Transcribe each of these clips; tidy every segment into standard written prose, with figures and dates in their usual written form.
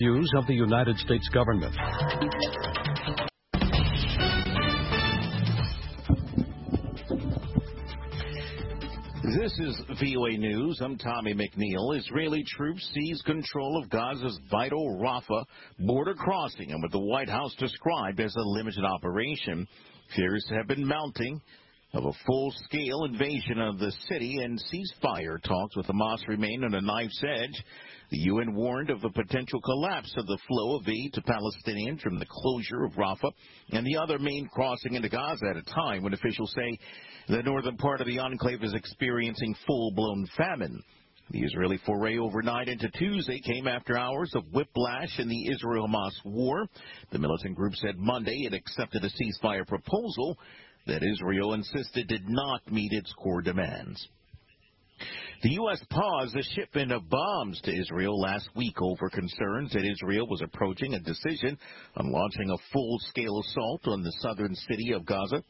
Views of the United States government. This is VOA News. I'm Tommy McNeil. Israeli troops seize control of Gaza's vital Rafah border crossing, and what the White House described as a limited operation. Fears have been mounting of a full-scale invasion of the city, and ceasefire talks with Hamas remain on a knife's edge. The UN warned of a potential collapse of the flow of aid to Palestinians from the closure of Rafah and the other main crossing into Gaza at a time when officials say the northern part of the enclave is experiencing full-blown famine. The Israeli foray overnight into Tuesday came after hours of whiplash in the Israel-Hamas war. The militant group said Monday it accepted a ceasefire proposal that Israel insisted did not meet its core demands. The U.S. paused the shipment of bombs to Israel last week over concerns that Israel was approaching a decision on launching a full-scale assault on the southern city of Gaza,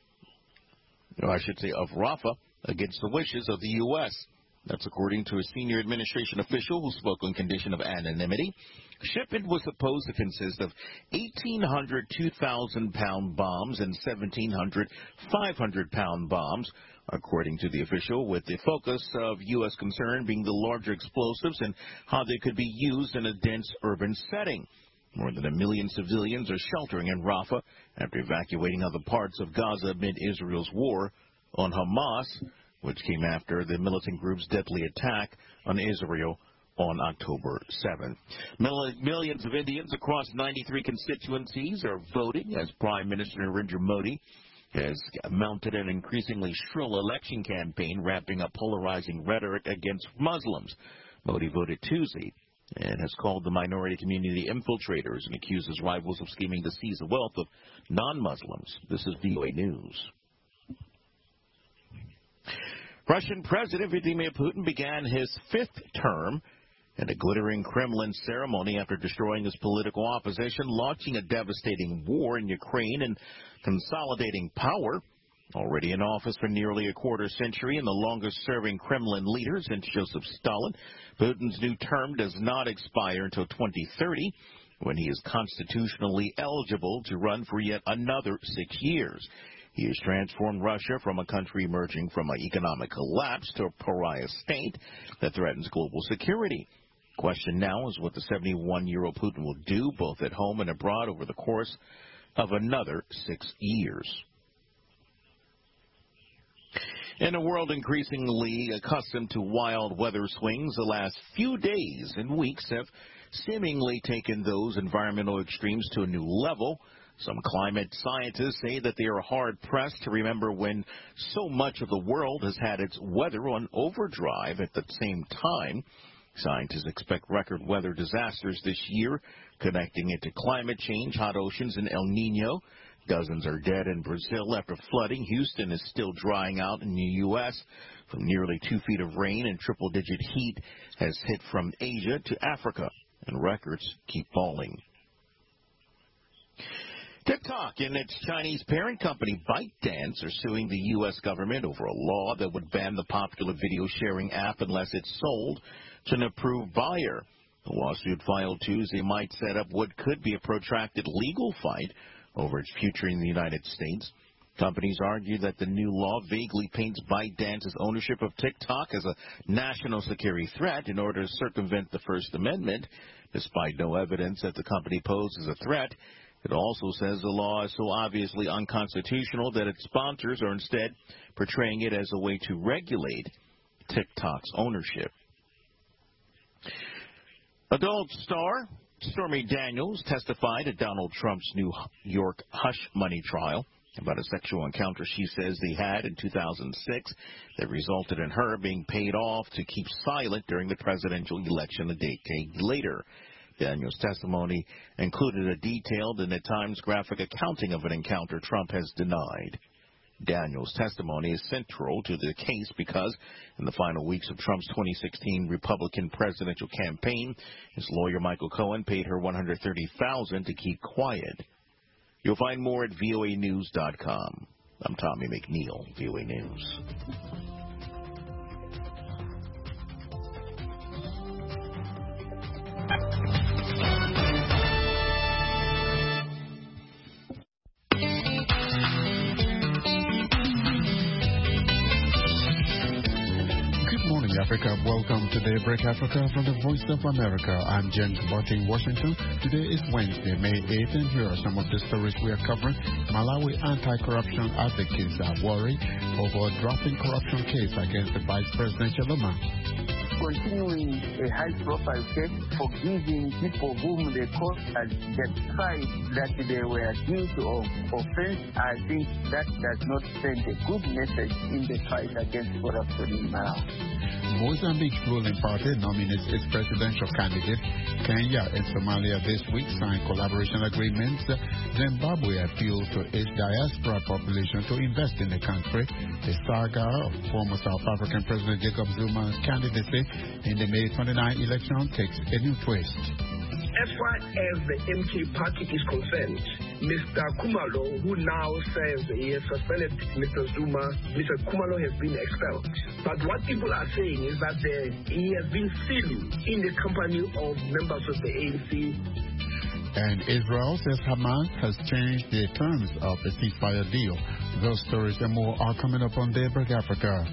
or I should say of Rafah, against the wishes of the U.S. That's according to a senior administration official who spoke on condition of anonymity. Shipment was supposed to consist of 1,800 2,000-pound bombs and 1,700 500-pound bombs, according to the official, with the focus of U.S. concern being the larger explosives and how they could be used in a dense urban setting. More than 1 million civilians are sheltering in Rafah after evacuating other parts of Gaza amid Israel's war on Hamas, which came after the militant group's deadly attack on Israel on October 7th. Millions of Indians across 93 constituencies are voting as Prime Minister Narendra Modi has mounted an increasingly shrill election campaign, ramping up polarizing rhetoric against Muslims. Modi voted Tuesday and has called the minority community infiltrators and accused his rivals of scheming to seize the wealth of non-Muslims. This is VOA News. Russian President Vladimir Putin began his fifth term in a glittering Kremlin ceremony after destroying his political opposition, launching a devastating war in Ukraine, and consolidating power. Already in office for nearly a quarter century and the longest-serving Kremlin leader since Joseph Stalin, Putin's new term does not expire until 2030, when he is constitutionally eligible to run for yet another 6 years. He has transformed Russia from a country emerging from an economic collapse to a pariah state that threatens global security. The question now is what the 71-year-old Putin will do, both at home and abroad, over the course of another 6 years. In a world increasingly accustomed to wild weather swings, the last few days and weeks have seemingly taken those environmental extremes to a new level. Some climate scientists say that they are hard-pressed to remember when so much of the world has had its weather on overdrive at the same time. Scientists expect record weather disasters this year, connecting it to climate change, hot oceans, and El Nino. Dozens are dead in Brazil after flooding. Houston is still drying out in the U.S. from nearly 2 feet of rain, and triple-digit heat has hit from Asia to Africa, and records keep falling. TikTok and its Chinese parent company ByteDance are suing the U.S. government over a law that would ban the popular video-sharing app unless it's sold to an approved buyer. The lawsuit filed Tuesday might set up what could be a protracted legal fight over its future in the United States. Companies argue that the new law vaguely paints ByteDance's ownership of TikTok as a national security threat in order to circumvent the First Amendment. Despite no evidence that the company poses a threat, it also says the law is so obviously unconstitutional that its sponsors are instead portraying it as a way to regulate TikTok's ownership. Adult star Stormy Daniels testified at Donald Trump's New York hush money trial about a sexual encounter she says they had in 2006 that resulted in her being paid off to keep silent during the presidential election a decade later. Daniels' testimony included a detailed and at times graphic accounting of an encounter Trump has denied. Daniels' testimony is central to the case because in the final weeks of Trump's 2016 Republican presidential campaign, his lawyer Michael Cohen paid her $130,000 to keep quiet. You'll find more at voanews.com. I'm Tommy McNeil, VOA News. Africa. Welcome to Daybreak Africa from the Voice of America. I'm James Bott in Washington. Today is Wednesday, May 8th, and here are some of the stories we are covering. Malawi anti-corruption advocates are worried over a dropping corruption case against the Vice President Chilema. Continuing a high-profile case for giving people whom the court has decided that they were guilty of offense, I think that does not send a good message in the fight against corruption in Malawi. Mozambique's ruling party nominates its presidential candidate. Kenya and Somalia this week signed collaboration agreements. Zimbabwe appeals to its diaspora population to invest in the country. The saga of former South African President Jacob Zuma's candidacy in the May 29 election takes a new twist. As far as the MK party is concerned, Mr. Khumalo, who now says he has suspended Mr. Zuma, Mr. Khumalo has been expelled. But what people are saying is that he has been seen in the company of members of the ANC. And Israel says Hamas has changed the terms of the ceasefire deal. Those stories and more are coming up on Daybreak Africa.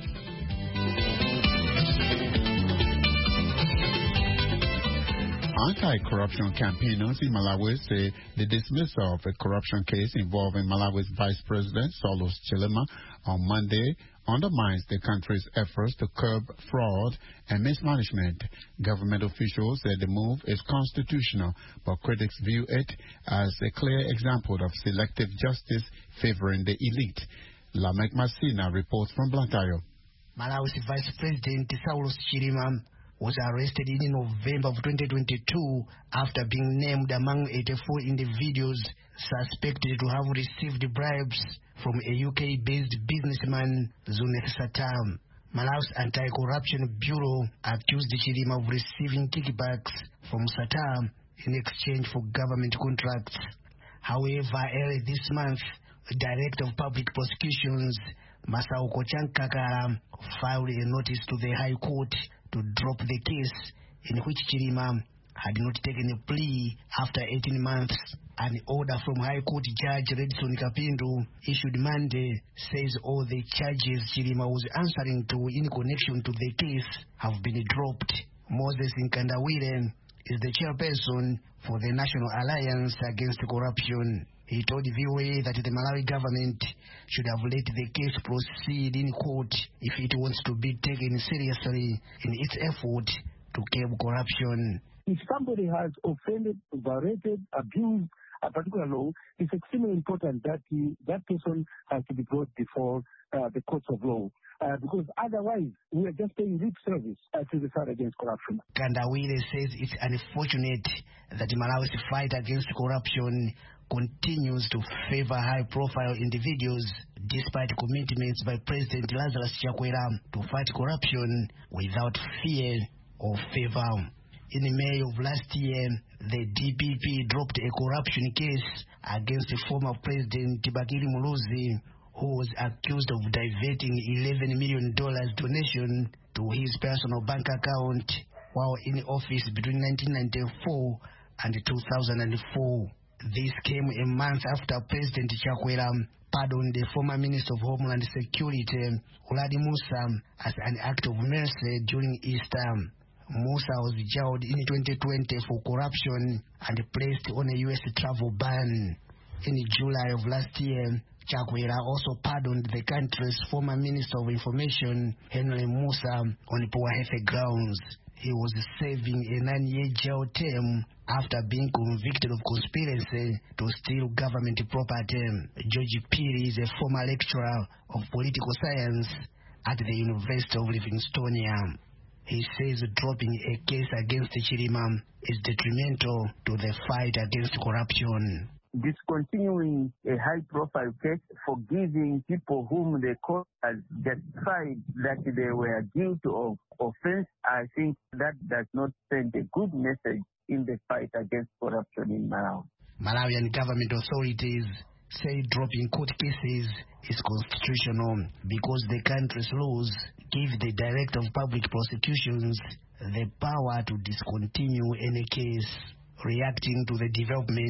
Anti-corruption campaigners in Malawi say the dismissal of a corruption case involving Malawi's Vice President Saulos Chilema on Monday undermines the country's efforts to curb fraud and mismanagement. Government officials say the move is constitutional, but critics view it as a clear example of selective justice favoring the elite. Lamek Masina reports from Blantyre. Malawi's Vice President Saulos Chilema was arrested in November of 2022 after being named among 84 individuals suspected to have received bribes from a UK-based businessman, Zuneth Satam. Malawi's Anti-Corruption Bureau accused Chilema of receiving kickbacks from Satam in exchange for government contracts. However, early this month, the Director of Public Prosecutions, Masauko Chankakara, filed a notice to the High Court to drop the case in which Chilema had not taken a plea after 18 months. An order from High Court Judge Redson Kapindo issued Monday says all the charges Chilema was answering to in connection to the case have been dropped. Moses Nkandawire is the chairperson for the National Alliance Against Corruption. He told VOA that the Malawi government should have let the case proceed in court if it wants to be taken seriously in its effort to curb corruption. If somebody has offended, violated, abused a particular law, it's extremely important that that person has to be brought before the courts of law. Because otherwise, we are just paying lip service to the fight against corruption. Kandawire says it's unfortunate that Malawi's fight against corruption continues to favor high-profile individuals despite commitments by President Lazarus Chakwera to fight corruption without fear or favor. In May of last year, the DPP dropped a corruption case against former President Tibakiri Muluzi, who was accused of diverting $11 million donation to his personal bank account while in office between 1994 and 2004. This came a month after President Chakwera pardoned the former Minister of Homeland Security, Uladi Musa, as an act of mercy during Easter. Musa was jailed in 2020 for corruption and placed on a U.S. travel ban. In July of last year, Chakwera also pardoned the country's former Minister of Information, Henry Musa, on poor health grounds. He was serving a 9-year jail term after being convicted of conspiracy to steal government property. George Piri is a former lecturer of political science at the University of Livingstonia. He says dropping a case against Chilema is detrimental to the fight against corruption. Discontinuing a high-profile case for giving people whom the court has decided that they were guilty of offense, I think that does not send a good message in the fight against corruption in Malawi. Malawian government authorities say dropping court cases is constitutional because the country's laws give the Director of Public Prosecutions the power to discontinue any case. Reacting to the development,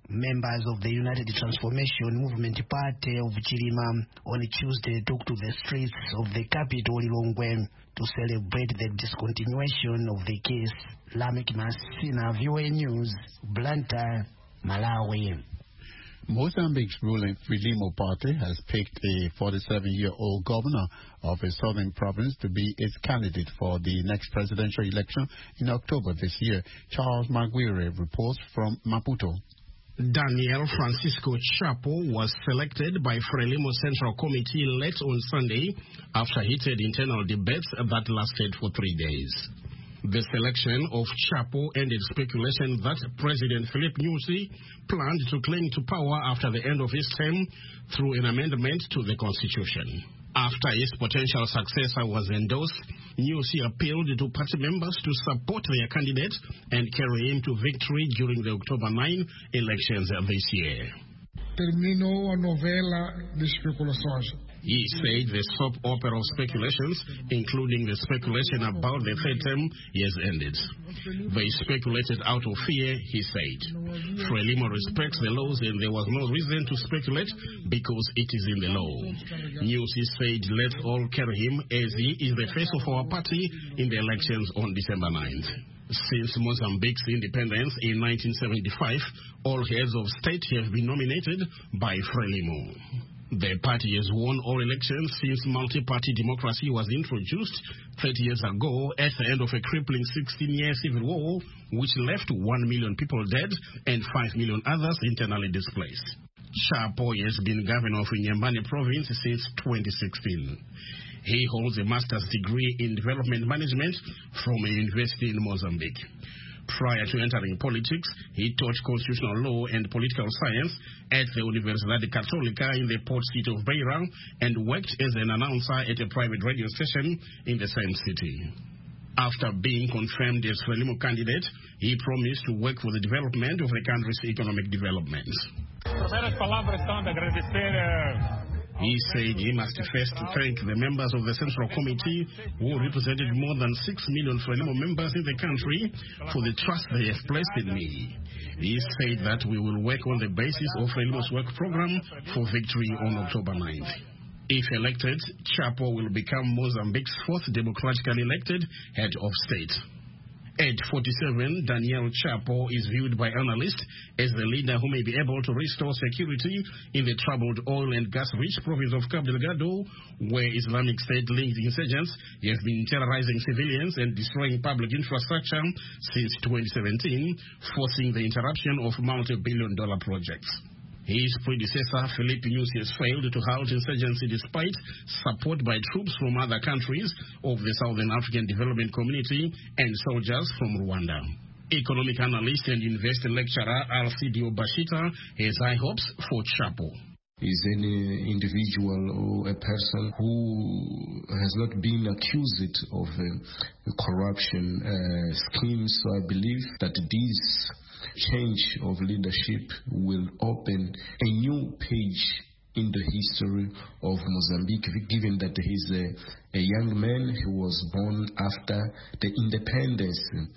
Members of the United Transformation Movement Party of Chilima on Tuesday took to the streets of the capital, Lilongwe, to celebrate the discontinuation of the case. Lamek Masina, VOA News, Blantyre, Malawi. Mozambique's ruling Frelimo party has picked a 47-year-old governor of a southern province to be its candidate for the next presidential election in October this year. Charles Maguire reports from Maputo. Daniel Francisco Chapo was selected by Frelimo Central Committee late on Sunday after heated internal debates that lasted for 3 days. The selection of Chapo ended speculation that President Filipe Nyusi planned to cling to power after the end of his term through an amendment to the constitution. After his potential successor was endorsed, Nyusi appealed to party members to support their candidate and carry him to victory during the October 9 elections this year. Terminou a novela de especulações. He said the soap opera of speculations, including the speculation about the third term, has ended. They speculated out of fear, he said. Frelimo respects the laws and there was no reason to speculate because it is in the law. Nyusi said, let's all carry him as he is the face of our party in the elections on December 9th. Since Mozambique's independence in 1975, all heads of state have been nominated by Frelimo. The party has won all elections since multi-party democracy was introduced 30 years ago at the end of a crippling 16-year civil war, which left 1 million people dead and 5 million others internally displaced. Chapo has been governor of Inhambane province since 2016. He holds a master's degree in development management from a university in Mozambique. Prior to entering politics, he taught constitutional law and political science at the Universidade Católica in the port city of Beira and worked as an announcer at a private radio station in the same city. After being confirmed as Frelimo candidate, he promised to work for the development of the country's economic development. He said he must first thank the members of the Central Committee who represented more than 6 million Frelimo members in the country for the trust they have placed in me. He said that we will work on the basis of Frelimo's work program for victory on October 9th. If elected, Chapo will become Mozambique's fourth democratically elected head of state. At 47, Daniel Chapo is viewed by analysts as the leader who may be able to restore security in the troubled oil and gas-rich province of Cabo Delgado, where Islamic State-linked insurgents have been terrorizing civilians and destroying public infrastructure since 2017, forcing the interruption of multi-billion-dollar projects. His predecessor, Filipe Nyusi, has failed to halt insurgency despite support by troops from other countries of the Southern African Development Community and soldiers from Rwanda. Economic analyst and investor lecturer Alcidio Bashita has high hopes for Chapo. Is any individual or a person who has not been accused of corruption schemes. So I believe that this change of leadership will open a new page in the history of Mozambique, given that he's a young man who was born after the independence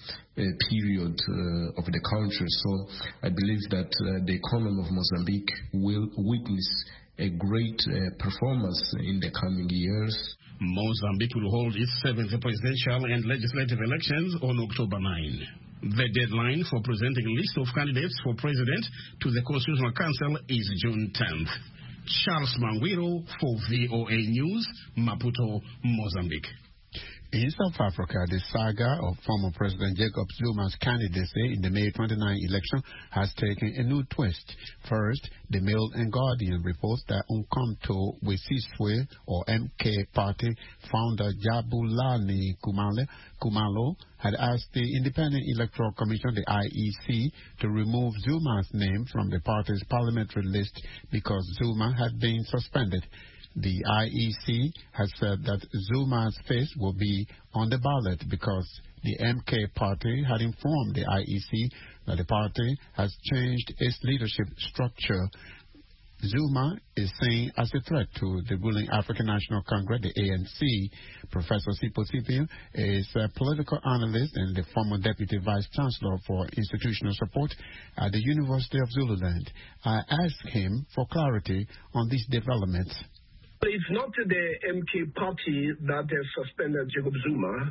period of the country. So I believe that the economy of Mozambique will witness a great performance in the coming years. Mozambique will hold its 7th presidential and legislative elections on October 9. The deadline for presenting a list of candidates for president to the Constitutional Council is June 10th. Charles Mangwiro for VOA News, Maputo, Mozambique. In South Africa, the saga of former President Jacob Zuma's candidacy in the May 29 election has taken a new twist. First, the Mail and Guardian reports that Umkhonto weSizwe, or MK Party founder Jabulani Khumalo had asked the Independent Electoral Commission, the IEC, to remove Zuma's name from the party's parliamentary list because Zuma had been suspended. The IEC has said that Zuma's face will be on the ballot because the MK Party had informed the IEC that the party has changed its leadership structure Zuma is seen as a threat to the ruling African National Congress, the ANC. Professor Sipho Sipho is a political analyst and the former Deputy Vice Chancellor for Institutional Support at the University of Zululand. I asked him for clarity on these developments. It's not the MK party that has suspended Jacob Zuma.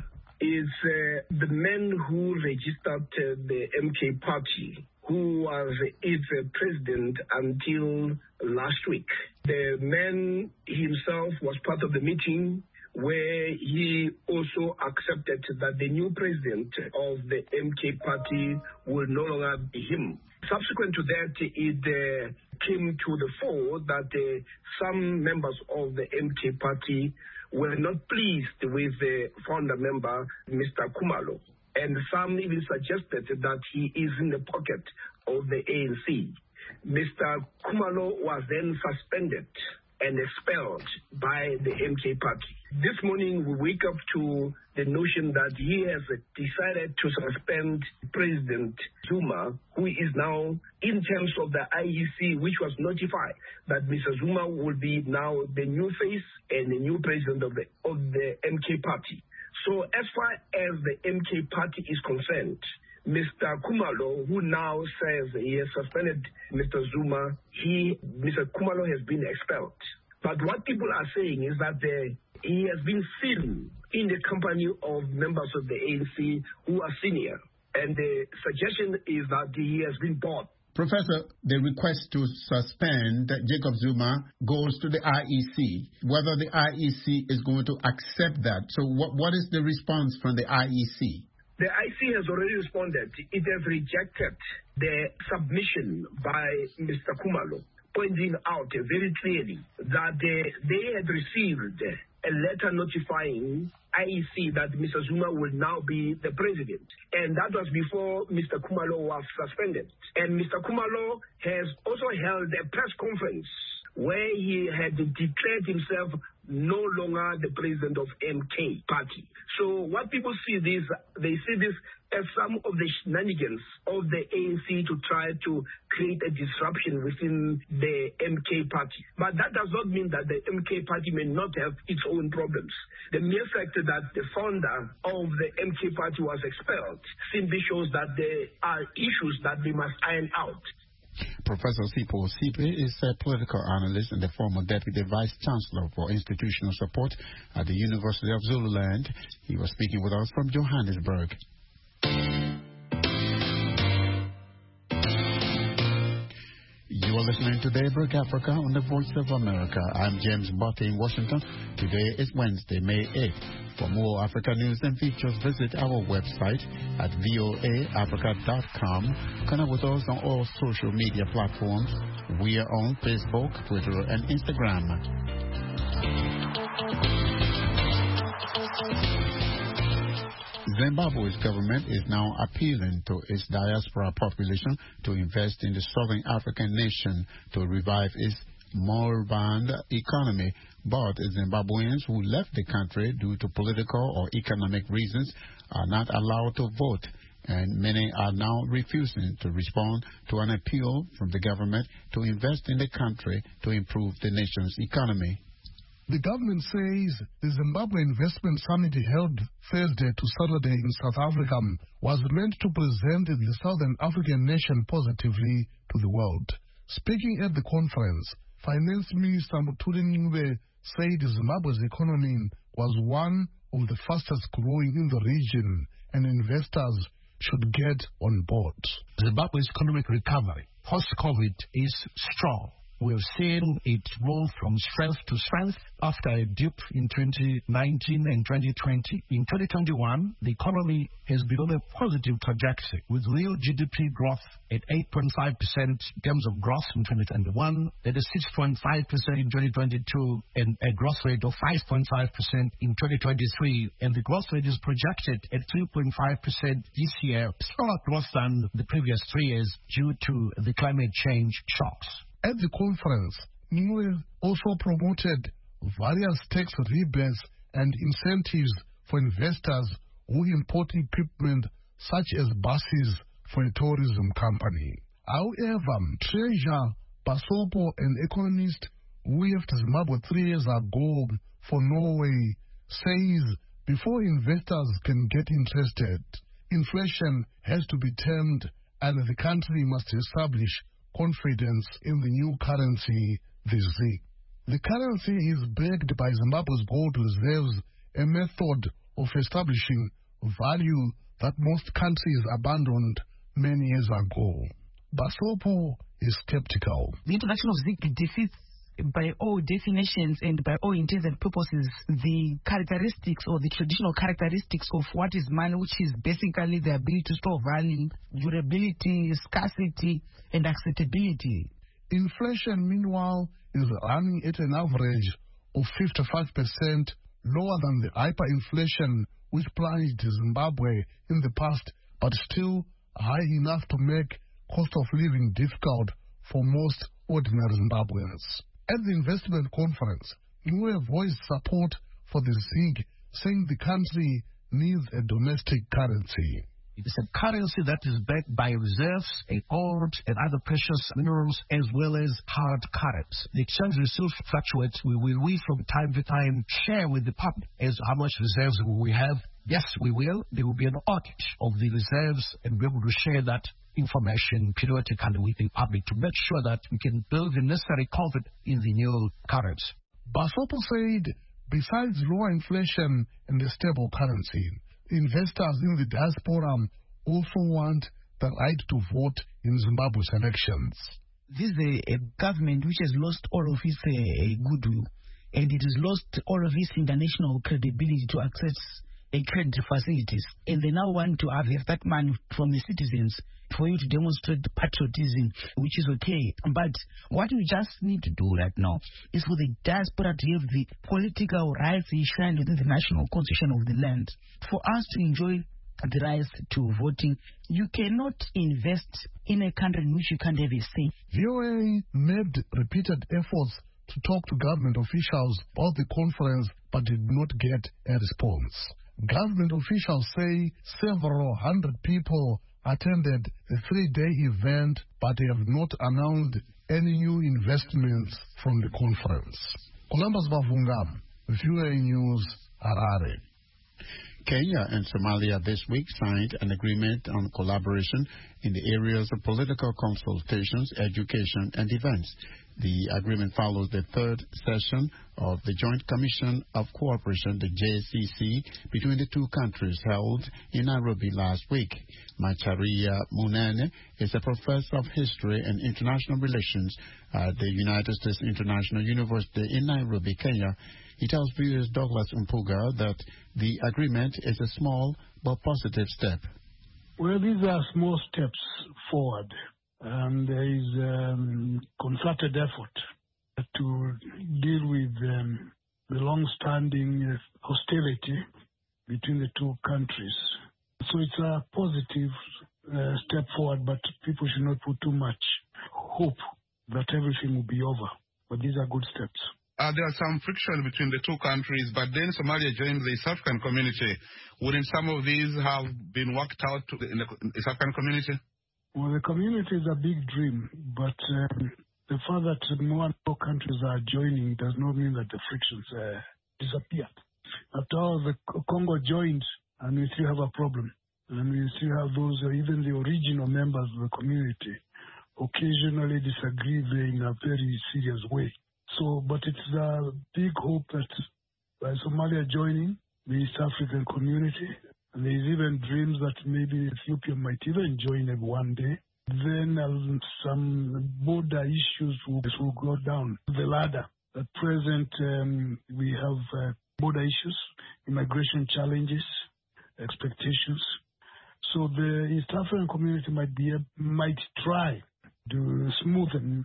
It's the men who registered the MK party, who was its president until last week. The man himself was part of the meeting where he also accepted that the new president of the MK party will no longer be him. Subsequent to that, it came to the fore that some members of the MK party were not pleased with the founder member, Mr. Khumalo. And some even suggested that he is in the pocket of the ANC. Mr. Khumalo was then suspended and expelled by the MK party. This morning we wake up to the notion that he has decided to suspend President Zuma, who is now in terms of the IEC, which was notified that Mr. Zuma will be now the new face and the new president of the MK party. So as far as the MK party is concerned, Mr. Khumalo, who now says he has suspended Mr. Zuma, Mr. Khumalo has been expelled. But what people are saying is that he has been seen in the company of members of the ANC who are senior. And the suggestion is that he has been bought. Professor, the request to suspend Jacob Zuma goes to the IEC. Whether the IEC is going to accept that. So what is the response from the IEC? The IEC has already responded. It has rejected the submission by Mr. Khumalo, pointing out very clearly that they had received a letter notifying IEC that Mr. Zuma will now be the president. And that was before Mr. Khumalo was suspended. And Mr. Khumalo has also held a press conference where he had declared himself no longer the president of MK party. So what people see they see this as some of the shenanigans of the ANC to try to create a disruption within the MK party. But that does not mean that the MK party may not have its own problems. The mere fact that the founder of the MK party was expelled simply shows that there are issues that we must iron out. Professor Sipho Sipho is a political analyst and the former Deputy Vice Chancellor for Institutional Support at the University of Zululand. He was speaking with us from Johannesburg. You are listening to Daybreak Africa on the Voice of America. I'm James Botte in Washington. Today is Wednesday, May 8th. For more Africa news and features, visit our website at voaafrica.com. Connect with us on all social media platforms. We are on Facebook, Twitter, and Instagram. Zimbabwe's government is now appealing to its diaspora population to invest in the Southern African nation to revive its moribund economy. But Zimbabweans who left the country due to political or economic reasons are not allowed to vote, and many are now refusing to respond to an appeal from the government to invest in the country to improve the nation's economy. The government says the Zimbabwe Investment Summit held Thursday to Saturday in South Africa was meant to present the Southern African nation positively to the world. Speaking at the conference, Finance Minister Mutuli Ngube said Zimbabwe's economy was one of the fastest growing in the region and investors should get on board. Zimbabwe's economic recovery post-COVID is strong. We've seen it move from strength to strength after a dip in 2019 and 2020. In 2021, the economy has been on a positive trajectory with real GDP growth at 8.5% in terms of growth in 2021, that is 6.5% in 2022, and a growth rate of 5.5% in 2023. And the growth rate is projected at 3.5% this year, slower growth than the previous 3 years due to the climate change shocks. At the conference, Ngube also promoted various tax rebates and incentives for investors who import equipment such as buses for a tourism company. However, Treasurer Basopo, an economist who left Zimbabwe 3 years ago for Norway, says before investors can get interested, inflation has to be tamed and the country must establish confidence in the new currency, the ZiG. The currency is backed by Zimbabwe's gold reserves, a method of establishing value that most countries abandoned many years ago. Basopo is skeptical. The introduction of ZiG defeats, by all definitions and by all intents and purposes, the characteristics or the traditional characteristics of what is money, which is basically the ability to store value, durability, scarcity, and acceptability. Inflation, meanwhile, is running at an average of 55%, lower than the hyperinflation which plunged Zimbabwe in the past, but still high enough to make cost of living difficult for most ordinary Zimbabweans. At the investment conference, Nwe voiced support for the ZiG, saying the country needs a domestic currency. It is a currency that is backed by reserves, gold, and other precious minerals, as well as hard currency. The exchange rate still fluctuates. We from time to time share with the public as how much reserves we have. Yes, we will. There will be an audit of the reserves, and we're able to share that information periodically with the public to make sure that we can build the necessary confidence in the new currency. Basopo said, besides lower inflation and a stable currency, investors in the diaspora also want the right to vote in Zimbabwe's elections. This is a government which has lost all of its goodwill, and it has lost all of its international credibility to access credit facilities. And they now want to have that money from the citizens for you to demonstrate patriotism, which is okay. But what we just need to do right now is for the diaspora to have the political rights enshrined within the national constitution of the land. For us to enjoy the rights to voting, you cannot invest in a country in which you can't have a say. VOA made repeated efforts to talk to government officials about the conference but did not get a response. Government officials say several hundred people attended the 3-day event, but they have not announced any new investments from the conference. Columbus Bavungam, VOA News, Harare. Kenya and Somalia this week signed an agreement on collaboration in the areas of political consultations, education, and events. The agreement follows the third session of the Joint Commission of Cooperation, the JCC, between the two countries held in Nairobi last week. Macharia Munene is a professor of history and international relations at the United States International University in Nairobi, Kenya. He tells viewers Douglas Mpuga that the agreement is a small but positive step. Well, these are small steps forward. There is concerted effort to deal with the long-standing hostility between the two countries. So it's a positive step forward, but people should not put too much hope that everything will be over. But these are good steps. There are some friction between the two countries, but then Somalia joined the East African community. Wouldn't some of these have been worked out in the East African community? Well, the community is a big dream, but the fact that more and more countries are joining does not mean that the frictions disappear. After all, the Congo joined, and we still have a problem. And we still have those, even the original members of the community, occasionally disagree in a very serious way. So, but it's a big hope that by Somalia joining the East African community, and there's even dreams that maybe Ethiopia might even join it one day. Then some border issues will go down the ladder. At present, we have border issues, immigration challenges, expectations. So the East African community might try to smoothen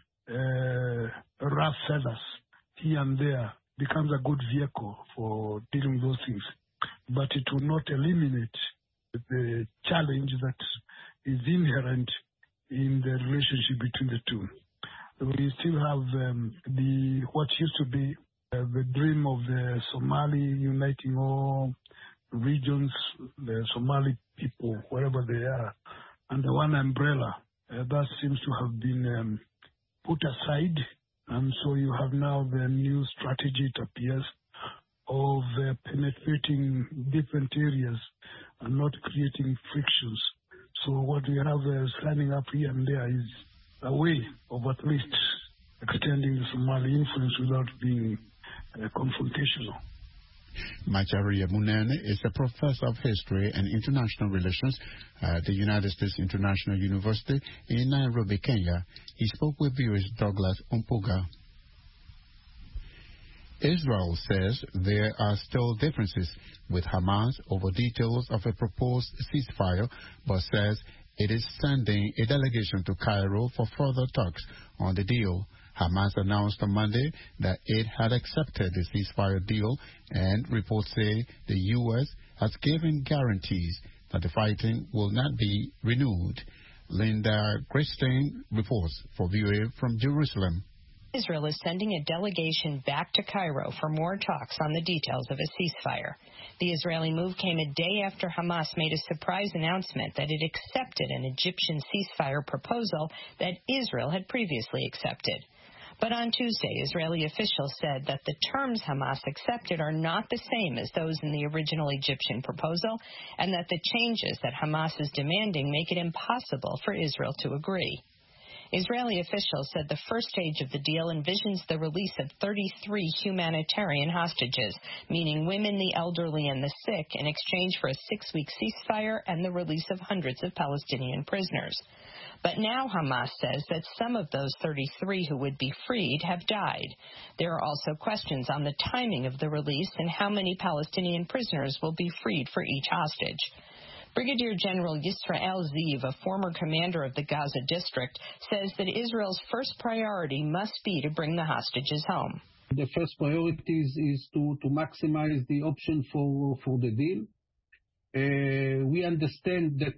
rough feathers here and there, becomes a good vehicle for dealing with those things. But it will not eliminate the challenge that is inherent in the relationship between the two. We still have what used to be the dream of the Somali uniting all regions, the Somali people, wherever they are, under one umbrella. That seems to have been put aside. And so you have now the new strategy, it appears, of penetrating different areas and not creating frictions. So what we have standing up here and there is a way of at least extending the Somali influence without being confrontational. Macharia Munene is a professor of history and international relations at the United States International University in Nairobi, Kenya. He spoke with viewers Douglas Umpuga. Israel says there are still differences with Hamas over details of a proposed ceasefire, but says it is sending a delegation to Cairo for further talks on the deal. Hamas announced on Monday that it had accepted the ceasefire deal, and reports say the U.S. has given guarantees that the fighting will not be renewed. Linda Christine reports for VOA from Jerusalem. Israel is sending a delegation back to Cairo for more talks on the details of a ceasefire. The Israeli move came a day after Hamas made a surprise announcement that it accepted an Egyptian ceasefire proposal that Israel had previously accepted. But on Tuesday, Israeli officials said that the terms Hamas accepted are not the same as those in the original Egyptian proposal, and that the changes that Hamas is demanding make it impossible for Israel to agree. Israeli officials said the first stage of the deal envisions the release of 33 humanitarian hostages, meaning women, the elderly, and the sick, in exchange for a 6-week ceasefire and the release of hundreds of Palestinian prisoners. But now Hamas says that some of those 33 who would be freed have died. There are also questions on the timing of the release and how many Palestinian prisoners will be freed for each hostage. Brigadier General Yisrael Ziv, a former commander of the Gaza district, says that Israel's first priority must be to bring the hostages home. The first priority is to maximize the option for the deal. We understand that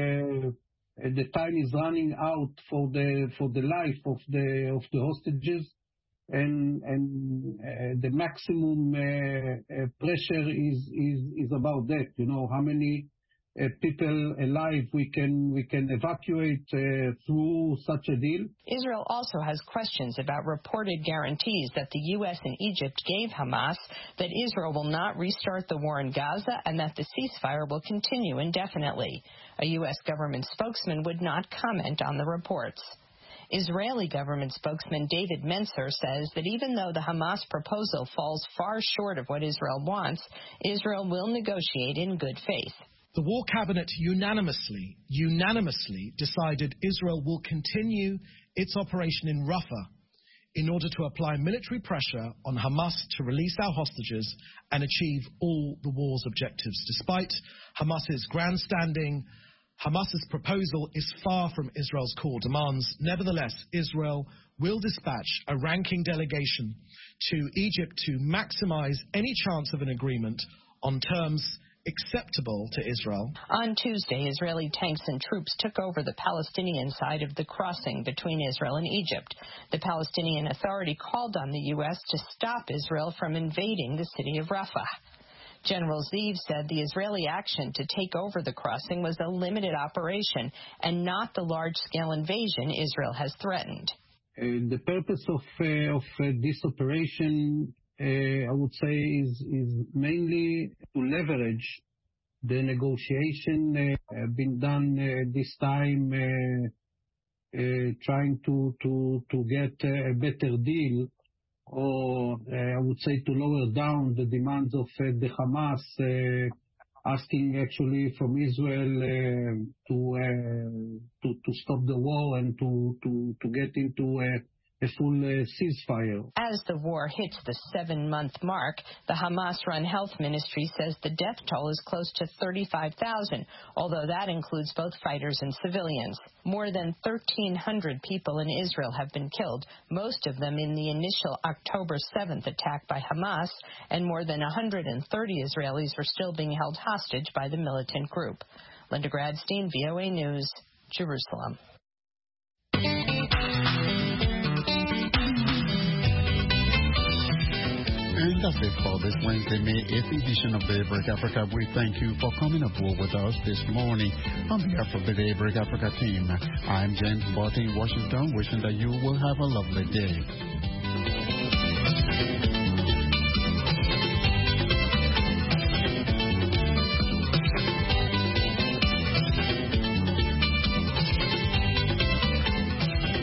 the time is running out for the life of the hostages, and the maximum pressure is about that. You know, how many people alive we can evacuate through such a deal. Israel also has questions about reported guarantees that the U.S. and Egypt gave Hamas that Israel will not restart the war in Gaza and that the ceasefire will continue indefinitely. A U.S. government spokesman would not comment on the reports. Israeli government spokesman David Mencer says that even though the Hamas proposal falls far short of what Israel wants, Israel will negotiate in good faith. The War Cabinet unanimously decided Israel will continue its operation in Rafah in order to apply military pressure on Hamas to release our hostages and achieve all the war's objectives. Despite Hamas's grandstanding, Hamas's proposal is far from Israel's core demands. Nevertheless, Israel will dispatch a ranking delegation to Egypt to maximize any chance of an agreement on terms acceptable to Israel. On Tuesday, Israeli tanks and troops took over the Palestinian side of the crossing between Israel and Egypt. The Palestinian Authority called on the U.S. to stop Israel from invading the city of Rafah. General Ziv said the Israeli action to take over the crossing was a limited operation and not the large-scale invasion Israel has threatened. The purpose of this operation, I would say, is mainly to leverage the negotiation been done this time, trying to get a better deal, or I would say to lower down the demands of the Hamas, asking actually from Israel to stop the war and to get into a full ceasefire. As the war hits the 7-month mark, the Hamas-run health ministry says the death toll is close to 35,000, although that includes both fighters and civilians. More than 1,300 people in Israel have been killed, most of them in the initial October 7th attack by Hamas, and more than 130 Israelis are still being held hostage by the militant group. Linda Gradstein, VOA News, Jerusalem. And that's it for this Wednesday, May 8th edition of Daybreak Africa. We thank you for coming aboard with us this morning. On behalf of the Daybreak Africa team, I'm James Botte in Washington, wishing that you will have a lovely day.